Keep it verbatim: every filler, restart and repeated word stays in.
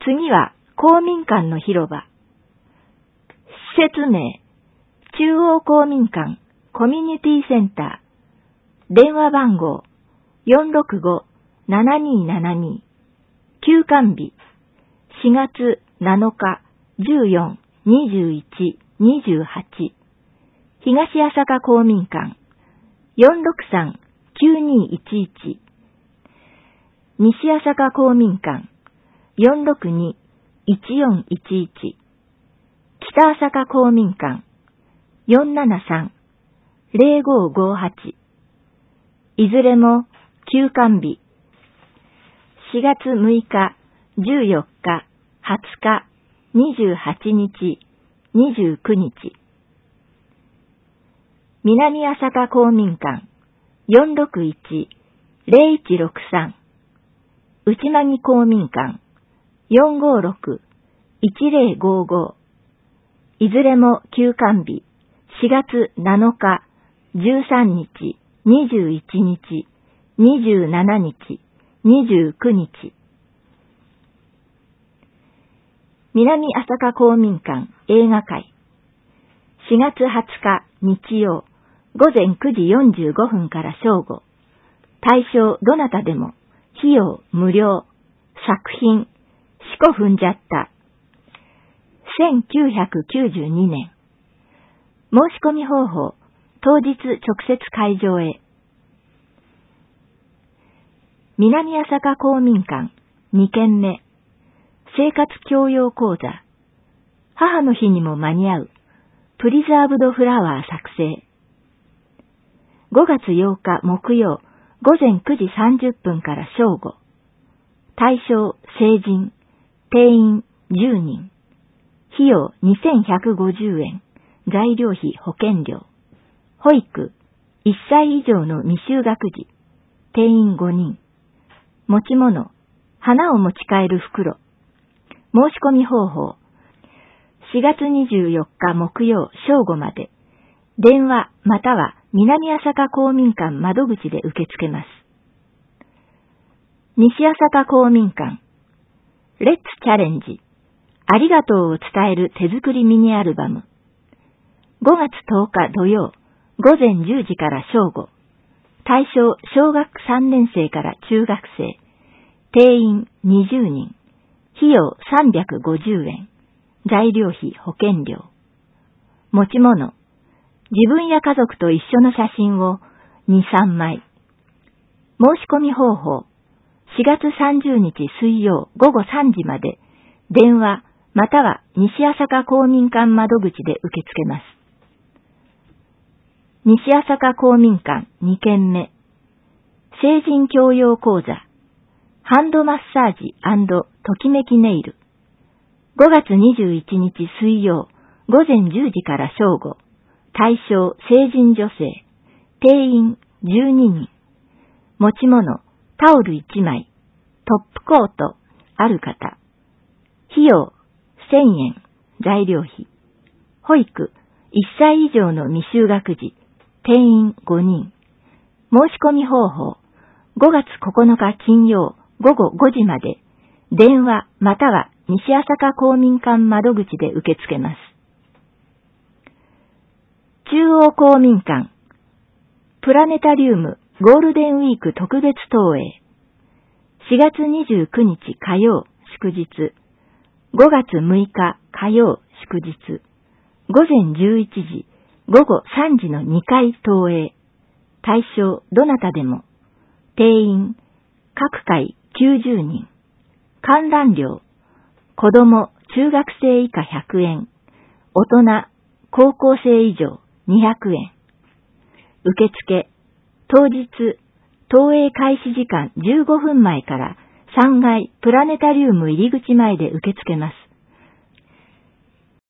次は公民館の広場。施設名、中央公民館コミュニティセンター。電話番号 よんろくごーななにーななにー。休館日しがつなのか、じゅうよっか、にじゅういち、にじゅうはち。東朝霞公民館 よんろくさんーきゅうにーいちいち。西朝霞公民館 よんろくにーいちよんいちいち。北朝霞公民館 よんななさんーぜろごーごーはち。いずれも休館日しがつむいか、じゅうよっか、はつか、にじゅうはちにち、にじゅうくにち。南朝霞公民館 よんろくいちーぜろいちろくさん。内間木公民館 よんごーろくーいちぜろごーごー。いずれも休館日しがつなのか、じゅうさんにち、にじゅういちにち、にじゅうしちにち、にじゅうくにち。南朝霞公民館映画会しがつはつか日曜ごぜんくじよんじゅうごふんから正午。対象どなたでも費用無料。作品四股踏んじゃったせんきゅうひゃくきゅうじゅうにねん。申し込み方法当日直接会場へ。南朝霞公民館にけんめ生活教養講座。母の日にも間に合うプリザーブドフラワー作成。ごがつようか木曜ごぜんくじさんじゅっぷんから正午。対象成人。定員じゅうにん。費用にせんひゃくごじゅうえん。材料費保険料。保育いっさい以上の未就学児。定員ごにん。持ち物花を持ち帰る袋。申し込み方法しがつにじゅうよっか木曜正午まで。電話または南朝霞公民館窓口で受け付けます。西朝霞公民館レッツチャレンジありがとうを伝える手作りミニアルバム。ごがつとおか土曜ごぜんじゅうじから正午。対象小学さんねんせいから中学生。定員にじゅうにん。費用さんびゃくごじゅうえん。材料費保険料。持ち物。自分や家族と一緒の写真をに、さんまい。申し込み方法。しがつさんじゅうにち水曜ごごさんじまで。電話または西朝霞公民館窓口で受け付けます。西朝霞公民館にけんめ。成人教養講座。ハンドマッサージ&ときめきネイル。ごがつにじゅういちにち水曜ごぜんじゅうじから正午。対象成人女性。定員じゅうににん。持ち物タオルいちまい。トップコートある方。費用せんえん。材料費。保育いっさい以上の未就学児。定員ごにん。申し込み方法ごがつここのか金曜ごごごじまで。電話または西朝霞公民館窓口で受け付けます。中央公民館プラネタリウムゴールデンウィーク特別投影。しがつにじゅうくにち火曜祝日。ごがつむいか火曜祝日。ごぜんじゅういちじごごさんじのにかい投影。対象どなたでも。定員各回きゅうじゅうにん。観覧料子供中学生以下ひゃくえん。大人高校生以上にひゃくえん。受付当日投影開始時間じゅうごふんまえからさんがいプラネタリウム入り口前で受け付けます。